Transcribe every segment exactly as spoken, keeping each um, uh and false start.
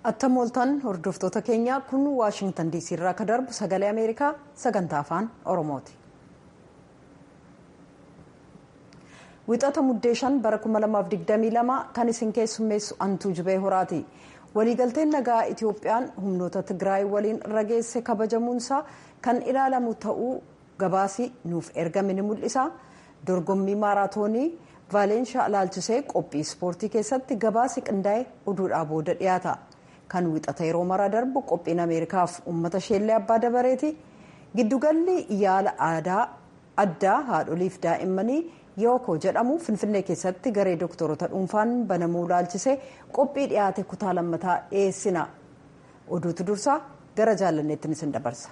Attamoltan hordoftoota keenya kun Waashingtan D C irraa ka darbu sagalee Ameerikaa sagantaa afaan Oromooti. Wixata muddee shan bara kuma lamaaf digdamii lama kan isin keessummeessu Antuu Jibee Horaati. Waliigalteen nagaa Itoophiyaan humnoota Tigraay waliin rageesse kabajamuunsaa kan ilaalamu ta'uu gabaasi nuuf ergame ni mul'isa. Dorgommii maaraatoonii Vaalenshaa ilaalchisee qophii ispoortii keessatti gabaasi qindaa'e oduudhaa booda dhiyaata. Kan wixata yeroo maraa darbu qophiin Ameerikaaf uummata sheellee abbaa dabareeti. Giddugalli yaala aadaa addaa haadholiif daa'immanii yookoo jedhamu Finfinnee keessatti garee doktoroota dhuunfaan banamuu ilaalchisee qophii dhiyaate kutaa lammataa dhiyeessina. Oduutu dursaa gara jaalanneetti isin dabarsa.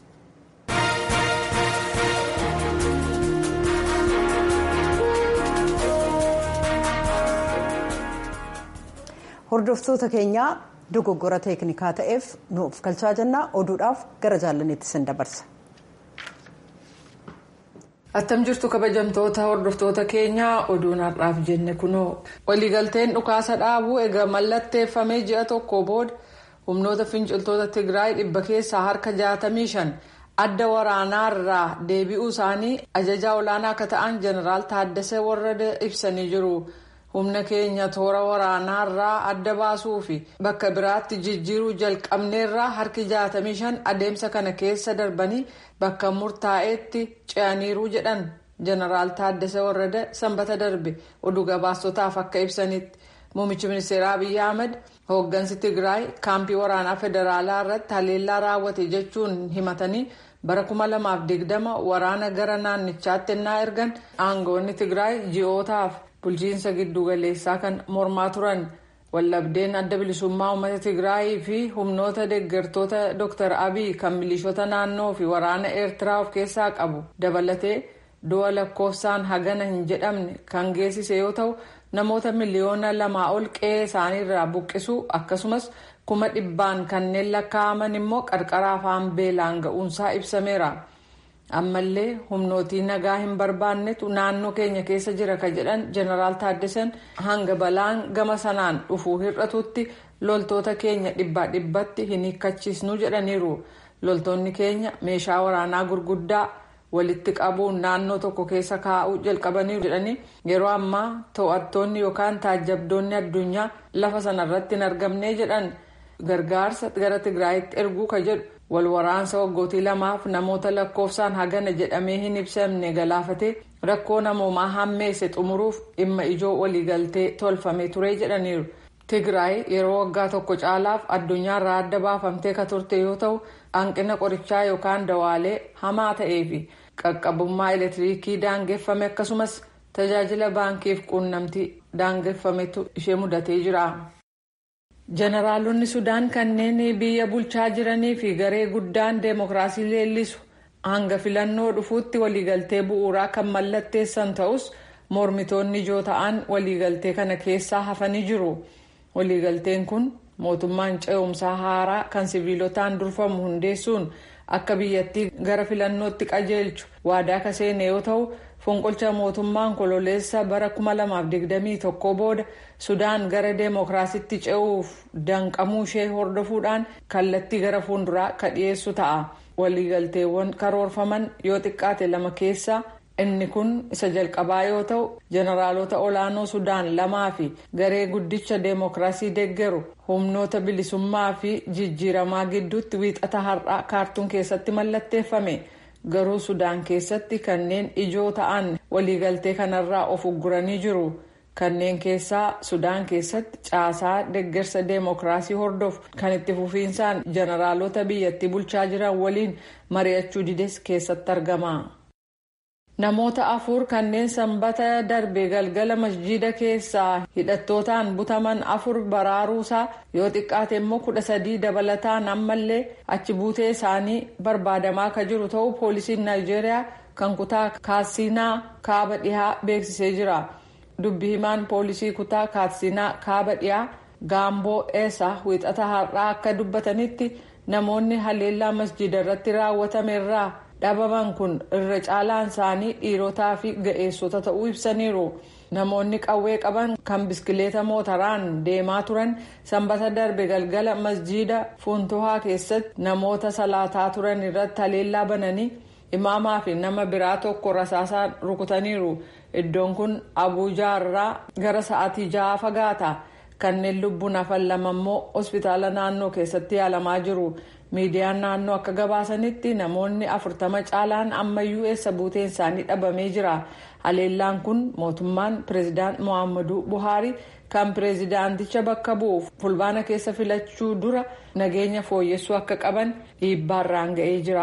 Hordoftoota keenyaa dogoggora teeknikaa ta'eef nuuf galchaa jennaa oduudhaaf gara jaalanneetti isin dabarsa. Attam jirtu kabajamtoota hordoftoota keenyaa oduun har'aaf jenne kunoo waliigalteen dhukaasa dhaabuu egaa mallatteeffamee ji'a tokko booda humnoota finciltoota Tigraay dhibba keessaa harka jaatamii shan adda waraanaarraa deebi'uu isaanii ajajaa olaanaa akka ta'an jeneraal Taaddasee Warrada ibsanii jiru. Humna keenya toora waraanaarraa adda baasuu fi bakka biraatti jijjiiruu jalqabneerraa harki jaatamii shan adeemsa kana keessa darbanii bakka murtaa'eetti ce'aniiru jedhan jeneraal Taaddasee Warrada sanbata darbe oduu gabaastotaaf akka ibsanitti muummichi ministeeraa Abiyyi Ahmed hooggansi Tigraay kaampii waraanaa federaalaa irratti haleellaa raawwate jechuun himatanii bara kuma lamaaf digdama waraana gara naannichaatti ennaa ergan aangoonni Tigraay ji'ootaaf bulchiinsa giddu galeessaa kan mormaa turan wallabdeen adda bilisummaa uummata Tigraay fi humnoota deeggartoota Dr. Abiy kan milishoota naannoo fi waraana Eertiraa of keessaa qabu dabalatee du'a lakkoofsaan hagana hin jedhamne kan geessise yoo ta'u namoota miliyoona lamaa ol qe'ee isaaniirraa buqqisuu akkasumas kuma dhibbaan kanneen lakkaa'aman immoo qarqara afaan beelaan ga'uunsaa ibsameera. Ammallee humnootii nagaa hin barbaannetu naannoo keenya keessa jira ka jedhan jeneraal Taaddaseen hanga balaan gama sanaan dhufuu hir'atutti loltoota keenya dhibbaa dhibbatti hin hiikkachiisnu jedhaniiru. Loltoonni keenya meeshaa waraanaa gurguddaa walitti qabuun naannoo tokko keessa kaa'uu jalqabaniiru jedhanii yeroo ammaa to'attoonni yookaan taajjabdoonni addunyaa lafa sanarratti hin argamne jedhan gargaarsa gara Tigraayitti erguu ka jedhu. Wal waraansa waggootii lamaaf namoota lakkoofsaan hagana jedhamee hin ibsamne galaafatee rakkoo namoomaa hammeesse xumuruuf dhimma ijoo waliigaltee tolfamee ture jedhaniiru. Tigraay yeroo waggaa tokko caalaaf addunyaarraa adda baafamtee ka turte yoo ta'u hanqina qorichaa yookaan dawaalee hamaa ta'ee fi qaqqabummaa elektiriikii daangeffame akkasumas tajaajila baankiif quunnamtii daangeffametu ishee mudatee jira. Jeneraalonni Sudaan kanneen biyya bulchaa jiranii fi garee guddaan deemokiraasii leellisu hanga filannoo dhufuutti waliigaltee bu'uuraa kan mallatteessan ta'us mormitoonni ijoo ta'an waliigaltee kana keessaa hafanii jiru. Waliigalteen kun mootummaan ce'umsaa haaraa kan siviilotaan durfamu hundeessuun akka biyyattii gara filannootti qajeelchu waadaa ka seene yoo ta'u fonqolcha mootummaan kololeessa bara kuma lamaaf digdamii tokko booda Sudaan gara deemokiraasiitti ce'uuf danqamuu ishee hordofuudhaan kallattii gara fuulduraa ka dhiyeessu ta'a. Waliigalteewwan karoorfaman yoo xiqqaate lama keessaa inni kun isa jalqabaa yoo ta'u jeneraalota olaanoo Sudaan lamaa fi garee guddicha deemokiraasii deeggaru humnoota bilisummaa fi jijjiiramaa gidduutti wiixata har'aa kaartuun keessatti mallatteeffame. Garuu Sudaan keessatti kanneen ijoo ta'an waliigaltee kanarraa of ugguranii jiru. Kanneen keessaa Sudaan keessatti caasaa deeggarsa deemokiraasii hordofu kan itti fufiinsaan jeneraalota biyyattii bulchaa jiran waliin mari'achuu dides keessatti argama. Namoota afur kanneen sanbata darbe galgala masjiida keessaa hidhattootaan butaman afur baraaruusaa yoo xiqqaate immoo kudha sadii dabalataan ammallee achi buutee isaanii barbaadamaa ka jiru ta'uu poolisiin Naayijeeriyaa kan kutaa Kaatsiinaa kaaba dhihaa beeksisee jira. Dubbi himaan poolisii kutaa Kaatsiinaa kaaba dhiyaa Gaamboo Eessa wiixata har'aa akka dubbatanitti namoonni haleellaa masjiida irratti raawwatame irraa dhabaman kun irra caalaan isaanii dhiirotaa fi ga'eessota ta'uu ibsaniiru. namoonni qawwee qaban kan biskileeta mootaraan deemaa turan sanbata darbe galgala masjiida Funtuhaa keessatti namoota salaataa turan irratti haleellaa bananii imaamaa fi nama biraa tokko rasaasaan rukutaniiru. Iddoon kun Abuujaarraa gara sa'aatii ja'a fagaata. Kanneen lubbuun hafan lama immoo hospitaala naannoo keessatti yaalamaa jiru. Miidiyaan naannoo akka gabaasanitti namoonni afurtama caalaan ammayyuu eessa buuteen isaanii dhabamee jira. Haleellaan kun mootummaan pireezidaant Muhammadu Buhaarii kan pireezidaanticha bakka bu'uuf fulbaana keessa filachuu dura nageenya fooyyessuu akka qaban dhiibbaarraan ga'ee jira.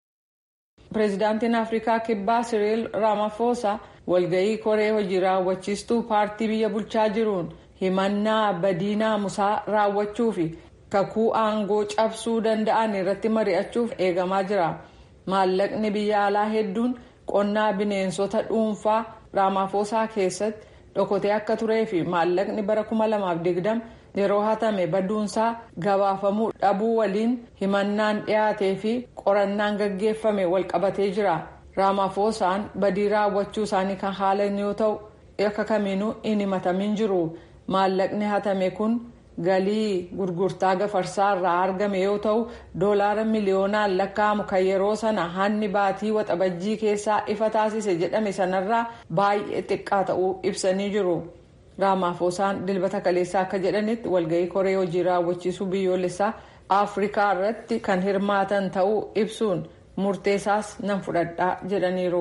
Pireezidaantiin Afrikaa Kibbaa Siriil Ramaphosa walga'ii koree hojii raawwachiistuu paartii biyya bulchaa jiruun himannaa badiinaa musaa raawwachuu fi kakuu aangoo cabsuu danda'an irratti mari'achuuf eegamaa jira. Maallaqni biyya alaa hedduun qonnaa bineensota dhuunfaa Ramaphosa keessatti dhokatee akka turee fi maallaqni bara kuma lamaaf digdama yeroo hatame baduunsaa gabaafamuu dhabuu waliin himannaan dhiyaatee fi qorannaan gaggeeffame walqabatee jira. Ramaphosaan badii raawwachuu isaanii kan haalan yoo ta'u akka kamiinuu hin himatamin jiru. Maallaqni hatame kun galii gurgurtaa gafarsaa irraa argame yoo ta'u doolaara miliyoonaan lakkaa'amu kan yeroo sana hanni baatii waxabajjii keessaa ifa taasise jedhame sanarraa baay'ee xiqqaa ta'uu ibsanii jiru. Ramaphosaan dilbata kaleessaa akka jedhanitti walga'ii koree hojii raawwachiisuu biyyoolessaa Afrikaa irratti kan hirmaatan ta'uu ibsuun murteessaas nan fudhadhaa jedhaniiru.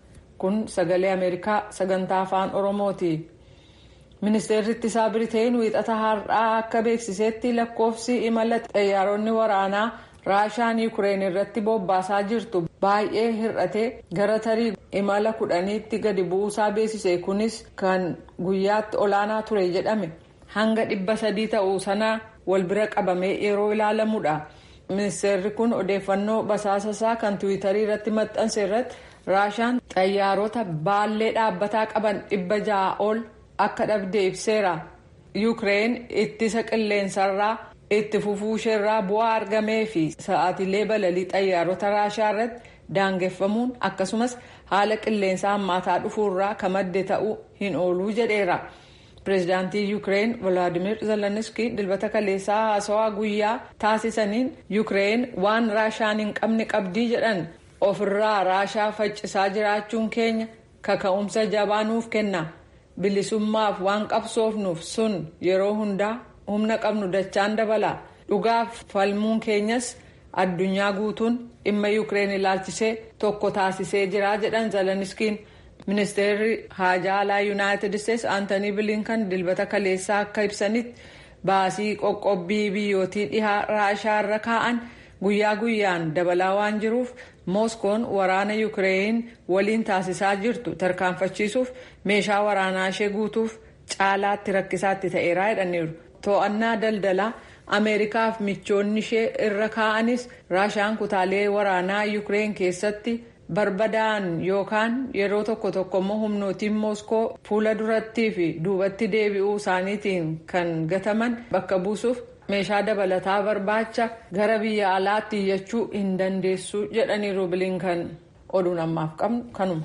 Kun sagalee Ameerikaa sagantaa afaan Oromooti. Ministeerri ittisaa Biriteen wiixata har'aa akka beeksisetti lakkoofsi imala xayyaaronni waraanaa Raashaan Yuukireen irratti bobbaasaa jirtu baay'ee hir'atee gara tarii imala kudhaniitti gadi buusaa beeksise. Kunis kan guyyaatti olaanaa ture jedhame hanga dhibba sadii ta'uu sana wal bira qabamee yeroo ilaalamudha. Ministeerri kun odeeffannoo basaasasaa kan tiwiitarii irratti maxxanse irratti Raashaan xayyaarota baallee dhaabbataa qaban dhibba ja'a ol akka dhabde ibseera. Yuukireen ittisa qilleensarraa itti fufuusheerraa bu'aa argamee fi sa'aatiilee balalii xayyaarota Raashaa irratti daangeffamuun akkasumas haala qilleensaa hammaataa dhufuurraa kan madde ta'uu hin ooluu jedheera. Pireezidaantii Yuukireen Volodimir Zelenskiy dilbata kaleessaa haasawaa guyyaa taasisaniin Yuukireen waan Raashaan hin qabne qabdii jedhan ofirraa Raashaa faccisaa jiraachuun keenya kaka'umsa jabaa nuuf kenna. Bilisummaaf waan qabsoofnuuf sun yeroo hundaa humna qabnu dachaan dabala. Dhugaaf falmuun keenyas addunyaa guutuun dhimma Yuukireen ilaalchisee tokko taasisee jira jedhan Zelenskiin. Ministeerri haajaa alaa Yuunaayitid Isteetsi Aantanii Bilinkan dilbata kaleessaa akka ibsanitti baasii qoqqobbii biyyootii dhihaa Raashaa irra kaa'an guyyaa guyyaan dabalaa waan jiruuf Mooskoon waraana Yuukireen waliin taasisaa jirtu tarkaanfachiisuuf meeshaa waraanaa ishee guutuuf caalaatti rakkisaatti ta'eeraa jedhaniiru. To'annaa daldalaa Ameerikaaf michoonni ishee irra kaa'anis Raashaan kutaalee waraanaa Yuukireen keessatti barbadaan yookaan yeroo tokko tokko immoo humnootiin Mooskoo fuula durattii fi duubatti deebi'uu isaaniitiin kan gataman bakka buusuuf meeshaa dabalataa barbaacha gara biyya alaatti iyyachuu hin dandeessu jedhaniiru Bilinkan. Oduun ammaaf qabnu kanuma.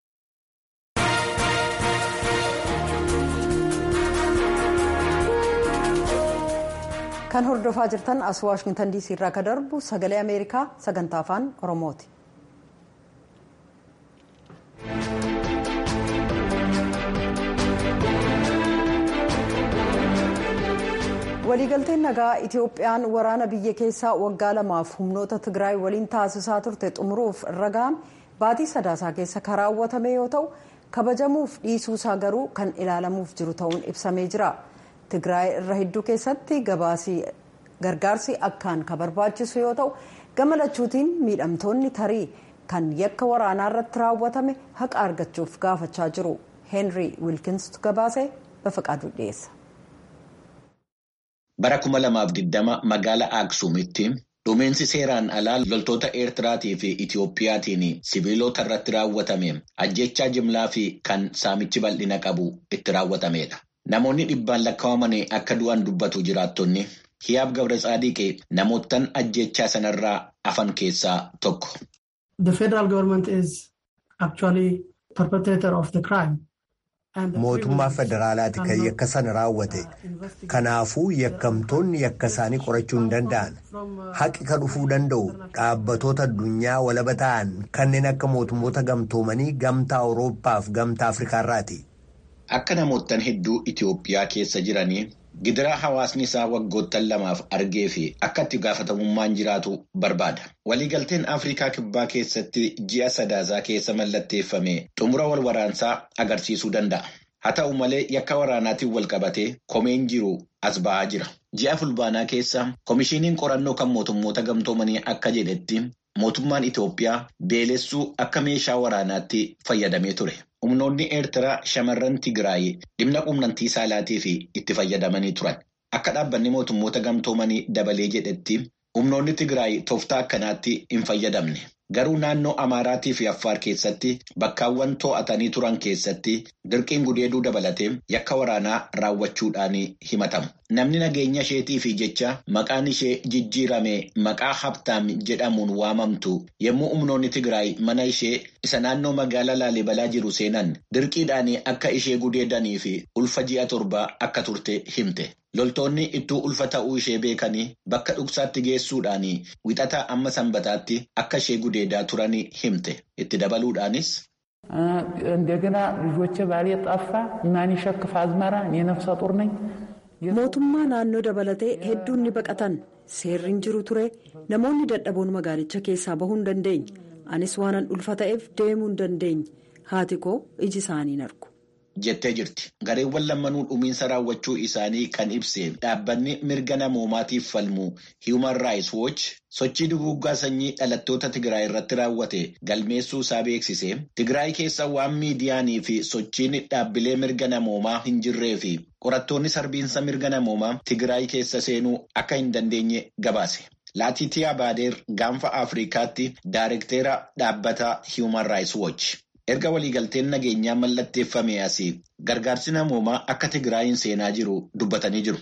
Kan hordofaa jirtan as Waashingtan diisii irraa kan darbu sagalee Ameerikaa sagantaa afaan Oromooti. waliigalteen nagaa Itiyoophiyaan waraana biyya keessaa waggaa lamaaf humnoota Tigraay waliin taasisaa turte xumuruuf raga'ame baatii sadaasaa keessa karaawwatame yoo ta'u kabajamuuf dhiisuusaa garuu kan ilaalamuuf jiru ta'uun ibsamee jira. Tigraay irra hedduu keessatti gabaasii gargaarsi akkaan kan barbaachisu yoo ta'u gamalachuutiin miidhamtoonni tarii kan yakka waraanaa irratti raawwatame haqa argachuuf gaafachaa jiru. Henry Wilkins gabaasee bafaqaaduu dhiyeessa. Bara kuma lamaaf digdama magaalaa Aksuumitti dhumeensi seeraan alaa loltoota Eertiraatii fi Itiyoophiyaatiin sibiilota irratti raawwatame ajjechaa jimlaa fi kan saamichi bal'ina qabu itti raawwatamedha. Namoonni dhibbaan lakkaa'aman akka du'an dubbatu jiraattonni Hiyaab Gabratsaadiqee namoottan ajjechaa sanarraa afan keessaa tokko. The federal government is actually perpetrator of the crime mootummaa federaalaati kan yakka sana raawwate. Kanaafuu yakkamtoonni yakka isaanii qorachuu hin danda'an. Haqi kan dhufuu danda'u dhaabbatoota addunyaa walaba ta'an kanneen akka mootummoota gamtoomanii gamtaa Awurooppaa fi gamtaa Afrikaarraati. Akka namoottan hedduu Itoophiyaa keessa jiranii gidiraa hawaasni isaa waggoottan lamaaf argee fi akka itti gaafatamummaan jiraatu barbaada. Waliigalteen Afrikaa Kibbaa keessatti ji'a sadaasaa keessa mallatteeffame xumura wal waraansaa agarsiisuu danda'a. Haa ta'u malee yakka waraanaatiin wal qabatee komeen jiru as ba'aa jira. Ji'a fulbaanaa keessa Komishiiniin qorannoo kan mootummoota gamtoomanii akka jedhetti mootummaan Itoophiyaa beelessuu akka meeshaa waraanaatti fayyadamee ture. Humnoonni Eertiraa shamarran Tigraay dhimma quunnamtii saalaatii fi itti fayyadamanii turan. Akka dhaabbanni mootummoota gamtoomanii dabalee jedhetti humnoonni Tigraay tooftaa akkanaatti hin fayyadamne. Garuu naannoo Amaaraatii fi Affaar keessatti bakkaawwan to'atanii turan keessatti dirqiin gudeeduu dabalatee yakka waraanaa raawwachuudhaan himatamu. Namni nageenya isheetii fi jecha maqaan ishee jijjiirame maqaa Habtaam jedhamuun waamamtu yommuu humnoonni Tigraay mana ishee isa naannoo magaalaa Laalibalaa jiru seenan dirqiidhaan akka ishee gudeedanii fi ulfa ji'a torbaa akka turte himte. Loltoonni ittuu ulfa ta'uu ishee beekanii bakka dhugsaatti geessuudhaan wixataa amma sanbataatti akka ishee gudeedaa turanii himte. Itti dabaluudhaanis. እንደገና ልጆቼ ባሌ ጠፋ ማን ይሸክፍ አዝመራ እኔ ነፍሰ ጡር ነኝ. mootummaa naannoo dabalatee hedduun ni baqatan seerri hin jiru ture namoonni dadhaboon magaalicha keessaa bahuu hin dandeenye anis waanan ulfa ta'eef deemuu hin dandeenye haati koo iji isaanii hin argu. Jettee jirti. Gareewwan lammanuu dhumiinsa raawwachuu isaanii kan ibse dhaabbanni mirga namoomaatiif falmu Human Rights Watch sochii duguuggaa sanyii dhalattoota Tigraay irratti raawwate galmeessuu isaa beeksise. Tigraay keessa waan miidiyaanii fi sochiin dhaabbilee mirga namoomaa hin jirree fi qorattoonni sarbiinsa mirga namoomaa Tigraay keessa seenuu akka hin dandeenye gabaase. Laatiitiyaa Baadeer gaanfa Afrikaatti Daayirekteera dhaabbata Human Rights Watch. Erga waliigalteen nageenyaa mallatteeffame asii gargaarsi namoomaa akka Tigraayin seenaa jiru dubbatanii jiru.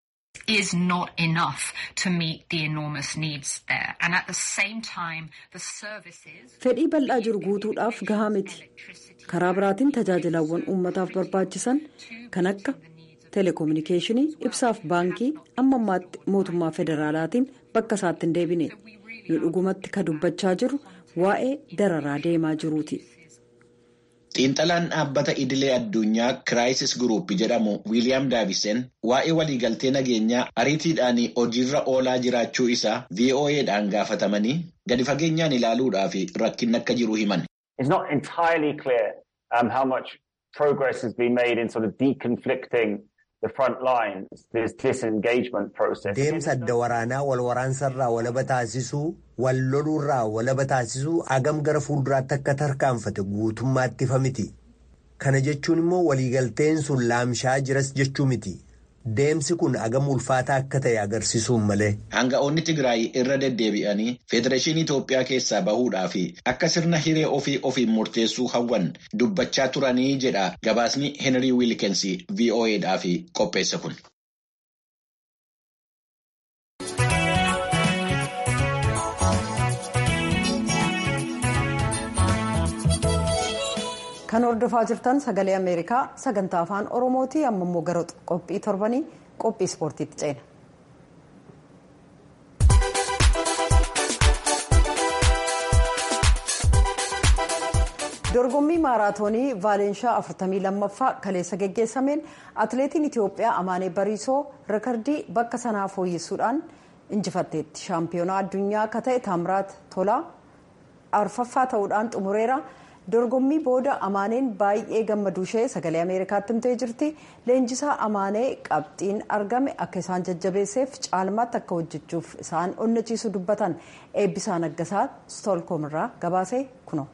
Is not enough to meet the enormous needs there and at the same time the services fedhii bal'aa jiru guutuudhaaf gahaa miti. Karaa biraatiin tajaajilawwan uummataaf barbaachisan kan akka telekominikeeshinii ibsaaf baankii amma ammaatti mootummaa federaalaatiin bakka isaatti hin deebine nu dhugumatti ka dubbachaa jiru waa'ee dararaa deemaa jiruuti. Xiinxalaan dhaabbata idilee addunyaa Crisis Group jedhamu Wiiliyaam Daavisen waa'ee waliigaltee nageenyaa ariitiidhaan hojiirra oolaa jiraachuu isaa V O A'dhaan gaafatamanii gadi fageenyaan ilaaluudhaaf rakkinni akka jiru himan. It's not entirely clear um, how much progress has been made in sort of deconflicting the front lines, this disengagement process. Deemsa adda waraanaa wal waraansarraa walaba taasisuu, wal loluurraa walaba taasisuu agam gara fuulduraatti akka tarkaanfate guutummaatti ifa miti. Kana jechuun immoo waliigalteen sun laamshaa jiras jechuu miti. Deemsi kun agam ulfaataa akka ta'e agarsiisuun malee. Hanga'oonni Tigraay irra deddeebi'anii Federeeshinii Itoophiyaa keessaa bahuudhaa fi akka sirna hiree ofii ofiin murteessuu hawwan dubbachaa turanii jedha gabaasni Henry Wilkins V O A'dhaa fi qopheesse kun. Kan hordofaa jirtan sagalee Ameerikaa sagantaa afaan Oromooti amma immoo gara qophii torbanii qophii ispoortiitti ceena. Dorgommii maaraatoonii Vaalenshaa afurtamii lammaffaa kaleessa geggeessameen atileetiin Itoophiyaa Amaanee Bariisoo reekardii bakka sanaa fooyyessuudhaan injifatteetti. Shaampiyoonaa addunyaa akka ta'e Taamiraat Tolaa arfaffaa ta'uudhaan xumureera. Dorgommii booda Amaaneen baay'ee gammaduu ishee sagalee Ameerikaatti himtee jirti. Leenjisaa Amaanee qabxiin argame akka isaan jajjabeesseef caalmaatti akka hojjechuuf isaan onnachiisu dubbatan. Eebbisaa Naggasaa Stoolkoomirraa gabaasee kunoo.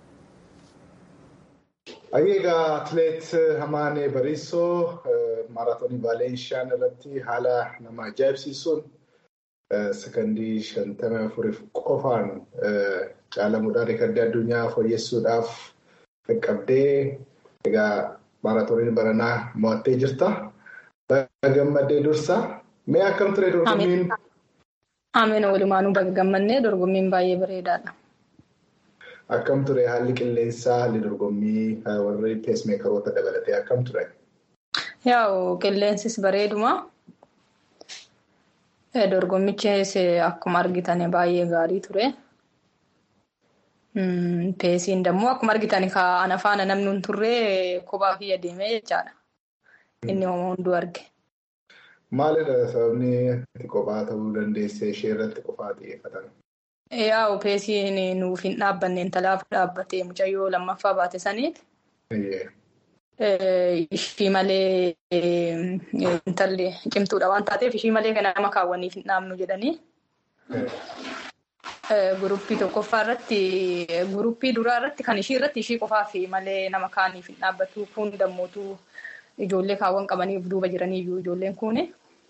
Egaa atileet Amaanee Bariisoo maaraatoonii Vaalenshaan irratti haala nama ajaa'ibsiisuun sekondii shantamii afuriif qofaan caalamuudhaan reekardii addunyaa fooyyessuudhaaf qaqqabdee egaa maaraatooniin baranaa mo'attee jirta. Gammaddee dursa mee akkam ture dorgommiin? Ameen walumaanuu bakka gammannee dorgommiin baay'ee bareedaadha. akkam ture haalli qilleensaa haalli dorgommii warri peesmeekaroota dabalatee akkam ture? Yaa'u qilleensis bareeduma. Dorgommichis akkuma argitan baay'ee gaarii ture. Peesiin dammoo akkuma argitan ana faana namni hin turre kophaa fi adeemee jechaadha. Inni homaa hunduu arge. Maalidha sababni itti kophaa ta'uu dandeesse ishee irratti qofaa xiyyeeffatan? Yaa'u peesiin nuuf hin dhaabbanne intalaaf dhaabbatee mucayyoo lammaffaa baate saniiti. Ishii malee intalli cimtuudha waan taateef ishii malee kan nama kaawwaniif hin dhaabnu jedhanii. Guruppii tokkoffaa irratti guruppii duraa irratti kan ishii irratti ishii qofaa fi malee nama kaaniif hin dhaabbatu kun dammootu ijoollee kaawwan qabaniif duuba jiraniyyuu ijoolleen kuni.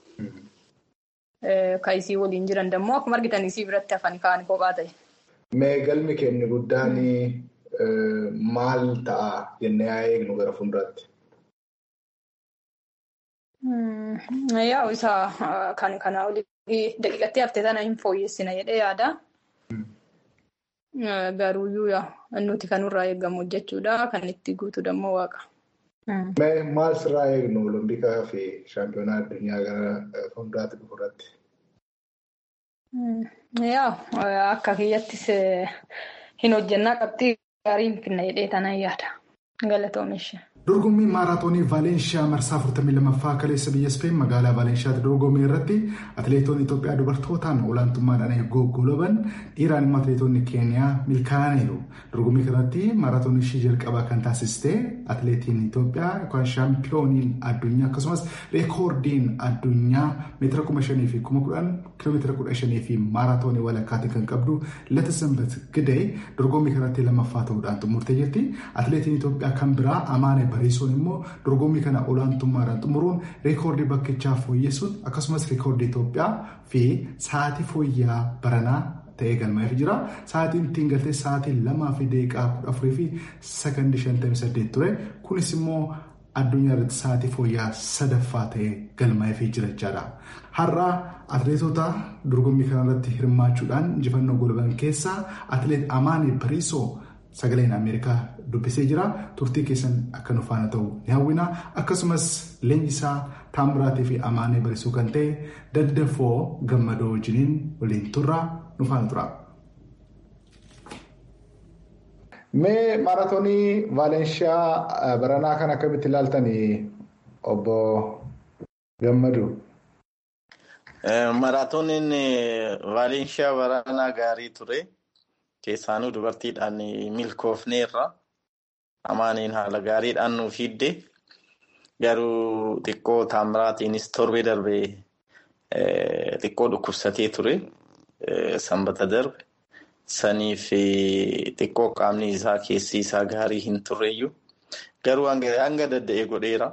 Kan isii waliin jiran dammoo akkuma argitan isii biratti hafan kaan kophaa ta'e. Mee galmi keenya guddaan maal ta'a jennee haa eegnu gara fuulduraatti? Yaa'u isaa kan kanaa olii daqiiqatti haftee sana hin fooyyessina jedhee yaada. Garuuyyuu nuti kanurraa eegamu jechuudha. Kan itti guutu dammoo waaqa. Maal sirraa eegnu Oloompikaa fi shaampiyoonaa addunyaa gara fuulduraatti dhufu irratti? Yaa'u akka kiyyattis hin hojjennaa qabxii gaarii hin finna jedhee tanaan yaada. Galatoomeesha. Dorgommii maaraatoonii Vaalenshiyaa marsaa afurtamii lamaffaa kaleessa biyya Speen magaalaa Vaalenshiyaatti dorgommii irratti atileetonni Itoophiyaa dubartootaan olaantummaadhaan goggoloban dhiiraan immoo atileetonni Keeniyaa milkaa'aniiru. Dorgommii kanatti maaraatoonii ishii jalqabaa kan taasiste atileetiin Itoophiyaa yookaan shaampiyooniin addunyaa akkasumas reekoordiin addunyaa meetira kuma shanii fi kuma kudhan kiiloomeetira kudha shanii fi maaraatoonii walakkaatti kan qabdu Latasambat Gidee dorgommii kanatti lammaffaa ta'uudhaan xumurtee jirti. Atileetiin Itoophiyaa kan biraa Amaanee Bariisoon immoo dorgommii kana olaantummaadhaan xumuruun reekoordii bakkichaa fooyyessuun akkasumas reekoordii Itoophiyaa fi sa'aatii fooyyaa baranaa ta'ee galmaa'ee jira. Sa'aatiin ittiin galtee sa'aatii lamaa fi daqiiqaa kudha afurii fi sekondii shantamii saddeet ture. Kunis immoo addunyaa irratti sa'aatii fooyyaa sadaffaa ta'ee galmaa'ee jira jechaadha. Har'a atileetota dorgommii kanarratti hirmaachuudhaan injifannoo golban keessaa atileet Amaanee Bariisoo sagaleen Ameerikaa dubbisee jira. Turtii keessan akka nu faana ta'u ni hawwina. Akkasumas leenjisaa Taamiraatii fi Amaanee Bariisoo kan ta'e Daddafoo Gammadoo wajjiniin waliin turra nu faana tura. Mee maaraatoonii Vaalenshiyaa baranaa kan akkamitti ilaaltanii obbo Gammadoo? Maaraatooniin Vaalenshiyaa baranaa gaarii ture. Keessaanuu dubartiidhaan milkoofneerra. Amaaneen haala gaariidhaan nuuf fidde. Garuu xiqqoo Taamiraatiinis torbee darbee xiqqoo dhukkubsatee ture. Sanbata darbe. Saniif xiqqoo qaamni isaa keessi isaa gaarii hin turreeyyuu. Garuu hanga dadda'ee godheera.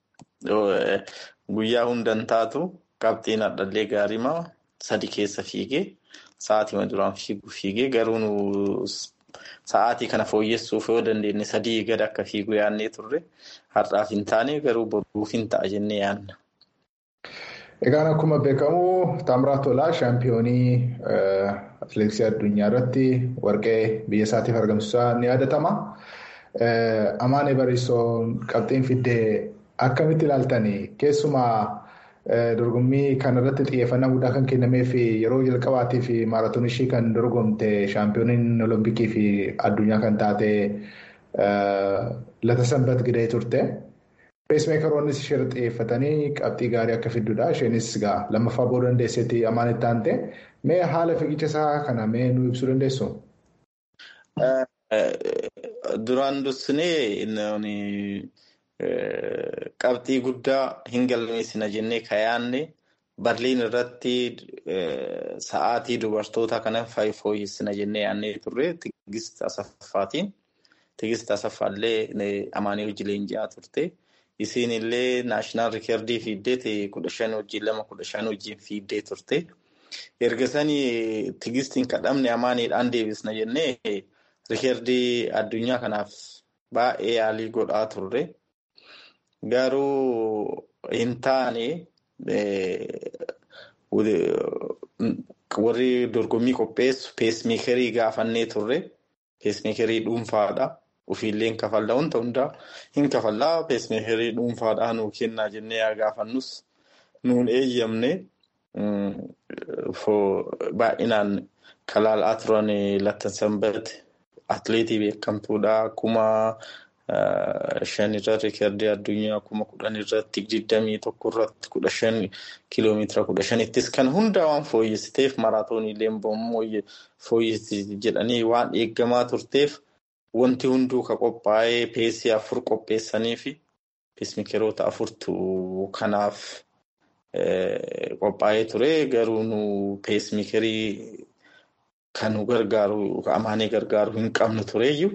Guyyaa hundan taatu qabxiin hadhallee gaariima sadi keessa fiigee. Sa'aatii duraan fiiguu fiigee garuu sa'aatii kana fooyyessuuf yoo dandeenye sadii gad akka fiigu yaadnee turre har'aaf hin taane garuu boruuf hin ta'a jennee yaadna. Egaan akkuma beekamu Taamiraat Tolaa shaampiyoonii atileetiksii addunyaa irratti warqee biyya isaatiif argamsiisaa ni yaadatama. Amaanee Bariisoo qabxiin fiddee akkamitti ilaaltanii keessumaa dorgommii kanarratti xiyyeeffannaa guddaa kan kennamee fi yeroo jalqabaatii fi maaraatoonii ishii kan dorgomte shaampiyooniin olompikii fi addunyaa kan taate Latasambat Gidee turte. Peesmeekaroonnis ishee xiyyeeffatanii qabxii gaarii akka fiddudha. Isheenis gaa lammaffaa ba'uu dandeesseetti Amaanetti taante. Mee haala fiigicha isaa kana mee nu ibsuu dandeessu? Duraan dursinee qabxii guddaa hin galmeessina jennee kayaanne Barliin irratti sa'aatii dubartoota kana fooyyessina jennee yaannee turre Tigist Asaffaatiin. Tigist Asaffaallee Amaanee hojii leenji'aa turte. Isiin illee naashinaal rikeerdii fiiddee kudha shan hojii lama kudha shan hojii fiiddee turte. Erga sanii Tigistiin kadhamne Amaaneedhaan deebisna jennee rikeerdii addunyaa kanaaf baay'ee yaalii godhaa turre. Garuu hin taane warri dorgommii qopheessu peesmeekarii gaafannee turre. peesmeekerii dhuunfaadha. Ofiillee hin kafallaa wanta hundaa hin kafallaa peesmeekerii dhuunfaadhaa nuu kennaa jennee yaa gaafannus nuun eeyyamne baay'inaan kalaalaa turan Lattansanbat atileetii beekamtuudha. Kuma shan irra riikardii addunyaa kuma kudhan irratti digdamii tokko irratti kudha shan kiiloomeetira kudha shanittis kan hundaa waan fooyyessiteef maraatooniillee boommoo fooyyessite jedhanii waan eeggamaa turteef wanti hunduu ka qophaa'ee peesii afur qopheessanii fi peesmeekeroota afurtu kanaaf qophaa'ee ture. Garuu nu peesmeekerii kan nu gargaaru amaanee gargaaru hin qabnu tureeyyuu.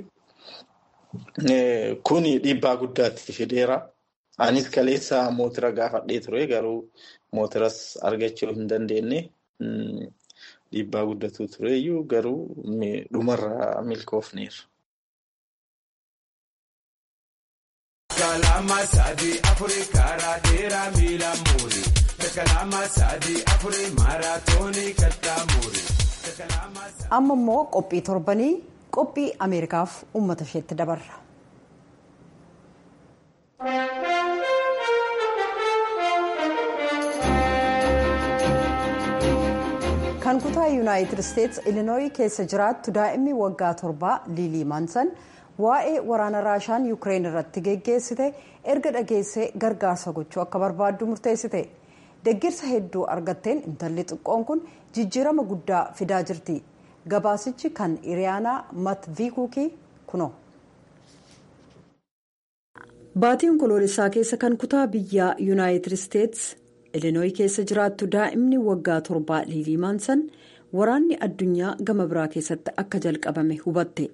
Kuni dhiibbaa guddaatti fideera. Anis kaleessa mootira gaafadhee ture garuu mootiras argachuu hin dandeenye. Dhiibbaa guddatu tureeyyuu garuu dhumarra milkoofneera. Kalama sadi afuri karaa dheeraa miila muuri. Kalama sadi afuri maaraatoonii kattaa muuri. Amma immoo qophii torbanii qophii Ameerikaaf uummata isheetti dabarra. Kan kutaa Yuunaayitid Isteets Ilinooyi keessa jiraattu daa'imni waggaa torbaa Liilii Maansan waa'ee waraana Raashaan Yuukireen irratti geggeessite erga dhageessee gargaarsa gochuu akka barbaaddu murteessite. Deeggarsa hedduu argatteen intalli xiqqoon kun jijjiirama guddaa fidaa jirti. Gabaasichi kan Iriyaanaa Matviikuukii kunoo. Baatii onkoloolessaa keessa kan kutaa biyyaa Yuunaayitid Isteets Ilinooyi keessa jiraattu daa'imni waggaa torbaa Liilii Maansan waraanni addunyaa gama biraa keessatti akka jalqabame hubatte.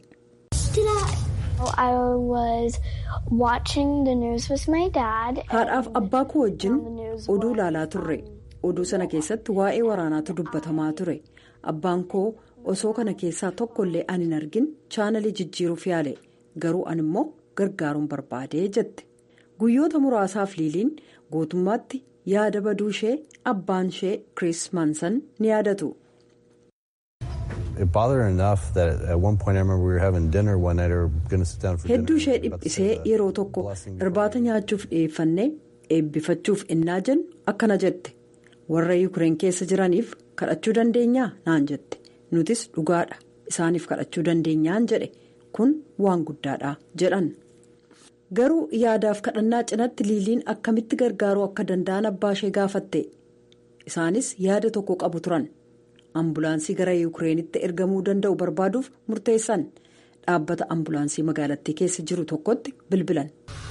Haadhaaf abbaa koo wajjin oduu ilaalaa turre. Oduu sana keessatti waa'ee waraanaatu dubbatamaa ture. Abbaan koo osoo kana keessaa tokkollee ani hin argin chaanalii jijjiiruuf yaale. Garuu ani immoo gargaaruun barbaadee jette. Guyyoota muraasaaf Liiliin gootummaatti yaada baduu ishee abbaan ishee Chris Manson ni yaadatu. Hedduu ishee dhiphisee yeroo tokko irbaata nyaachuuf dhiyeeffannee eebbifachuuf innaa jennu akkana jette. Warra Yuukireen keessa jiraniif kadhachuu dandeenyaa naan jette. Nutis dhugaadha isaaniif kadhachuu dandeenyaan jedhe. Kun waan guddaadha jedhan. Garuu yaadaaf kadhannaa cinatti Liiliin akkamitti gargaaruu akka danda'an abbaa ishee gaafatte. Isaanis yaada tokko qabu turan. Ambulaansii gara Yuukireenitti ergamuu danda'u barbaaduuf murteessan. Dhaabbata ambulaansii magaalattii keessa jiru tokkotti bilbilan.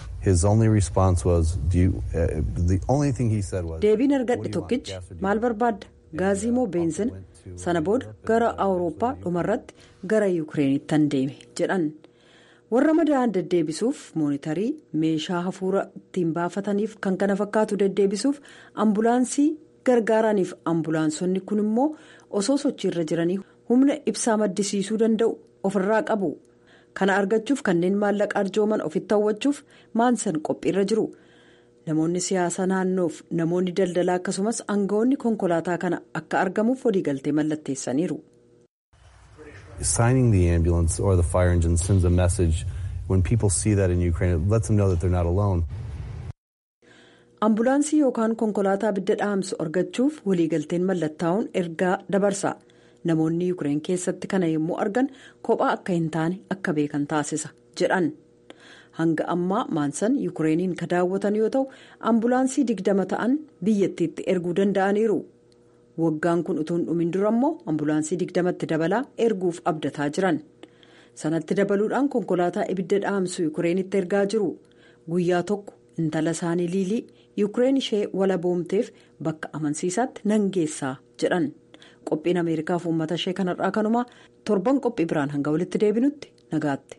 Deebiin argadhe tokkichi maal barbaadda? Gaazii moo beenzina? Sana booda gara Awurooppaa dhumarratti gara Yuukireenitti han deeme jedhan. Warra madaa'an deddeebisuuf moonitarii meeshaa hafuura ittiin baafataniif kan kana fakkaatu deddeebisuuf ambulaansii gargaaraniif ambulaansonni kun immoo osoo sochiirra jiranii humna ibsaa maddisiisuu danda'u ofirraa qabu. Kana argachuuf kanneen maallaqa arjooman ofitti hawwachuuf Maansan qophiirra jiru. Namoonni siyaasa naannoof namoonni daldalaa akkasumas aangawoonni konkolaataa kana akka argamuuf waliigaltee mallatteessaniiru. Signing the ambulance or the fire engine sends a message when people see that in Ukraine. It lets them know that they're not alone. Ambulaansii yookaan konkolaataa abidda dhaamsu argachuuf waliigalteen mallattaa'uun ergaa dabarsa. Namoonni Yuukireen keessatti kana yommuu argan kophaa akka hin taane akka beekan taasisa jedhan. Hanga ammaa Maansan Yuukireeniin ka daawwatan yoo ta'u ambulaansii digdama ta'an biyyattiitti erguu danda'aniiru. Waggaan kun utuu hin dhumin dura immoo ambulaansii digdamatti dabalaa erguuf abdataa jiran. Sanatti dabaluudhaan konkolaataa ibidda dhaamsu Yuukireenitti ergaa jiru. Guyyaa tokko intala isaanii Liilii Yuukireen ishee walaboomteef bakka amansiisaatti nan geessaa jedhan. Qophiin Ameerikaaf uummata ishee kanarraa kanumaa torban qophii biraan hanga walitti deebinutti nagaatti.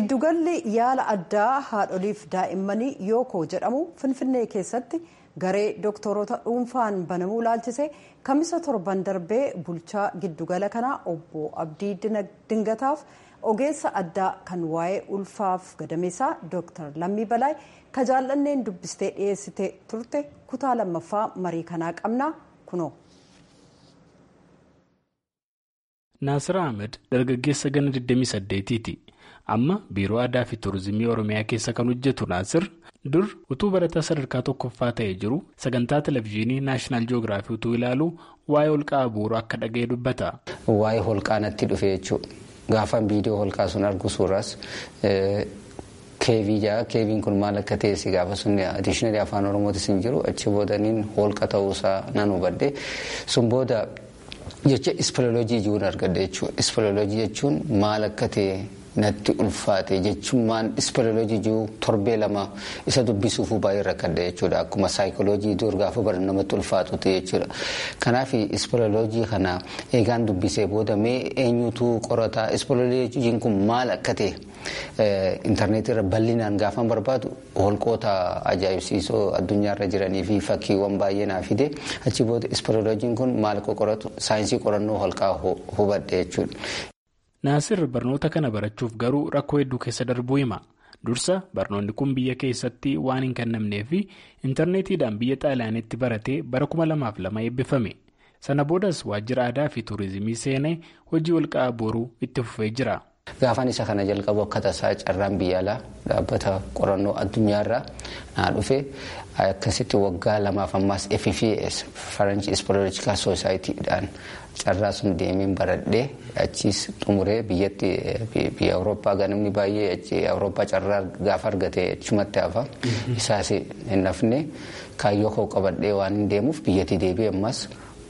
Giddugalli yaala addaa haadholiif daa'immanii yookoo jedhamu Finfinnee keessatti garee doktoroota dhuunfaan banamuu ilaalchise kamisa torban darbee bulchaa giddugala kanaa obbo Abdii Dingataaf ogeessa addaa kan waa'ee ulfaaf gadameessaa Dooktar Lammii Balaay ka jaallanneen dubbistee dhiyeessite turte kutaa lammaffaa marii kanaa qabnaa kunoo. Naasir Ahmed dargaggeessa gana digdamii saddeetiiti. Amma biiroo aadaa fi tuurizimii Oromiyaa keessa kan hojjetu Naasir dur utuu barataa sadarkaa tokkoffaa ta'ee jiru sagantaa televizyiinii naashinaal ji'oogiraafii utuu ilaalu waa'ee holqaa Abuuruu akka dhaga'ee dubbata. Waa'ee holqaa natti dhufe jechuudha. Gaafan viidiyoo holqaa sun argu suuras keevii jaa keeviin kun maal akka ta'e si gaafa sun addiishinarii afaan Oromootis hin jiru achi boodaniin holqa ta'uusaa nan hubadhe sun booda jecha ispeleoloojii jiruun argadde jechuudha. Ispeleoloojii jechuun maal akka ta'e natti ulfaate jechuun ispeleoloojii jiru torbee lama isa dubbisuuf baay'ee rakkadde jechuudha. Akkuma saayikoloojii dur gaafa bara namatti ulfaatu ta'e jechuudha. Kanaaf ispeleoloojii kana eegaan dubbisee booda mee eenyutu qorataa ispeleoloojiin kun maal akka ta'e intarneetii irra bal'inaan gaafan barbaadu holqoota ajaa'ibsiisoo addunyaarra jiranii fi fakkiiwwan baay'ee naa fide achi booda ispeleoloojiin kun maal akka qoratu saayinsii qorannoo holqaa hubadhe jechuudha. Naasir barnoota kana barachuuf garuu rakkoo hedduu keessa darbuu hima. Dursa barnoonni kun biyya keessatti waan hin kennamnee fi intarneetiidhaan biyya xaaliyaanitti baratee bara kuma lamaaf lama eebbifame. Sana boodas waajjira aadaa fi tuurizimii seenee hojii holqaa Abuuruu itti fufee jira. Gaafan isa kana jalqabu akka tasaa carraan biyya alaa dhaabbata qorannoo addunyaarraa naa dhufe akkasitti waggaa lamaaf ammaas F F S French Speleological Society'dhaan carraa sun deemeen baradhee achiis xumuree biyyatti biyya Awurooppaa ganamni baay'ee achi Awurooppaa carraa gaafa argate achumatti hafa isaas hin hafne kaayyoo koo qabadhee waan hin deemuuf biyyatti deebi'e ammas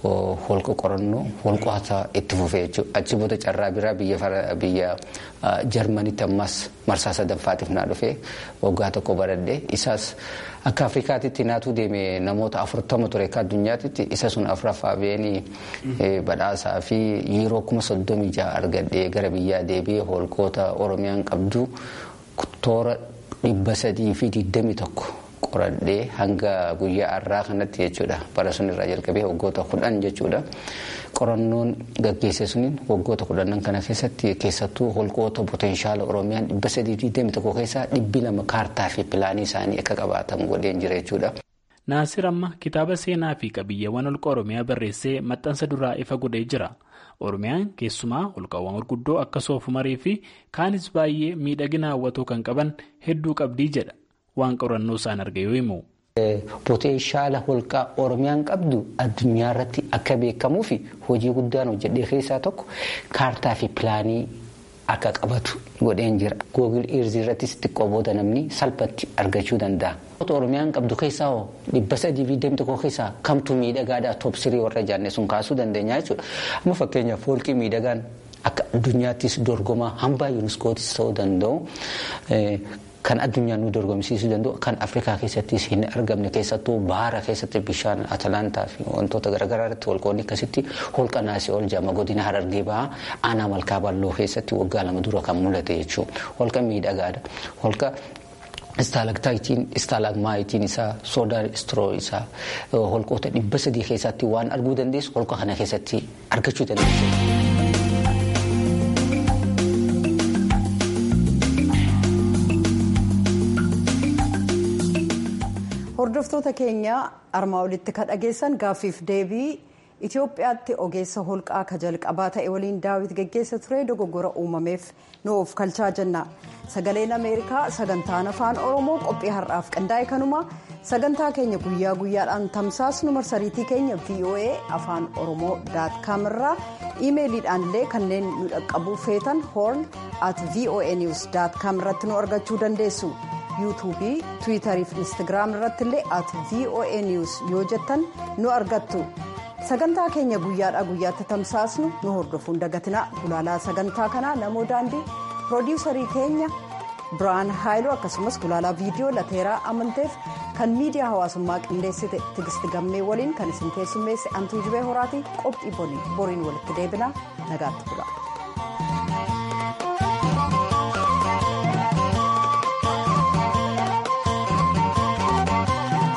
holqa qorannoo holqoota itti fufee jechuudha. Achi booda carraa biraa biyya Jarmanitti ammas marsaa sadaffaatiif naa dhufee waggaa tokko baradhee isaas akka Afrikaatitti naatu deeme namoota afurtama ture akka addunyaatitti isa sun afuraffaa beenii badhaasaa fi yeroo kuma soddomii jaha argadhee gara biyyaa deebi'ee holqoota Oromiyaan qabdu toora dhibba sadii fi digdamii tokko. Qoradhee hanga guyyaa har'aa kanatti jechuudha. Bara sun irraa jalqabee waggoota kudhan jechuudha. Qorannoon gaggeesse suniin waggoota kudhanan kana keessatti keessattuu holqoota potenshaala Oromiyaan dhibba sadii fi digdamii tokko keessaa dhibbi lama kaartaa fi pilaanii isaanii akka qabaatan godheen jira jechuudha. Naasir amma kitaaba seenaa fi qabiyyeewwan holqa Oromiyaa barreessee maxxansa duraa ifa godhee jira. Oromiyaan keessumaa holqawwan gurguddoo akka Soofumarii fi kaanis baay'ee miidhagina hawwatuu kan qaban hedduu qabdii jedha. Waan qorannoo isaan arge yoo himu. Potenshaala holqaa Oromiyaan qabdu addunyaa irratti akka beekamuu fi hojii guddaan hojjedhee keessaa tokko kaartaa fi pilaanii akka qabatu godheen jira. Googil Earth irrattis xiqqoo booda namni salphatti argachuu danda'a. Oromiyaan qabdu keessaa hoo dhibba sadii fi digdamii tokko keessaa kamtu miidhagaadhaa toop sirii warra jaanne sun kaasuu dandeenya jechuudha. Amma fakkeenyaaf holqii miidhagaan akka addunyaattis dorgomaa hambaa yuuniskootis ta'uu danda'u. Kan addunyaan nu dorgomsiisuu danda'u kan Afrikaa keessattis hin argamne keessattuu bahara keessatti bishaan Atalantaa fi wantoota garaagaraa irratti holqoonni akkasitti holqa naasii ol jaama godina Harargee bahaa aanaa malkaa balloo keessatti waggaa lama dura kan mul'ate jechuudha. Holqa miidhagaadha. Holqa Istaalagtaayitiin, istaalagmaayitiin isaa, soodaan istiroo isaa holqoota dhibba sadii keessatti waan arguu dandeessu holqa kana keessatti argachuu dandeessu. Hordoftoota keenya armaa olitti kan dhageessan gaaffiif deebii Itoophiyaatti ogeessa holqaa ka jalqabaa ta'e waliin daawit geggeessa ture dogoggora uumameef nu of kalchaa jenna. Sagaleen Ameerikaa sagantaan afaan Oromoo qophii har'aaf qindaa'e kanuma sagantaa keenya guyyaa guyyaadhaan tamsaasnu marsariitii keenya V O A afaan oromoo daat kaam irraa iimeeliidhaan illee kanneen nu dhaqqabuu feetan horn at V O A news daat kaam irratti nu argachuu dandeessu. yuutuubii tiwiitarii fi instaagiraam irratti illee at V O A news yoo jettan nu argattu. sagantaa keenya guyyaadhaa guyyaatti tamsaasnu nu hordofuun dagatina. gulaalaa sagantaa kanaa namoo daandii piroodiisarii keenya biraan haayiloo akkasumas gulaalaa viidiyoo lateeraa amanteef kan miidiyaa hawaasummaa qindeessite tigisti gammee waliin kan isin keessummeesse antuu jibee horaatii qophii boriin walitti deebina nagaatti bula.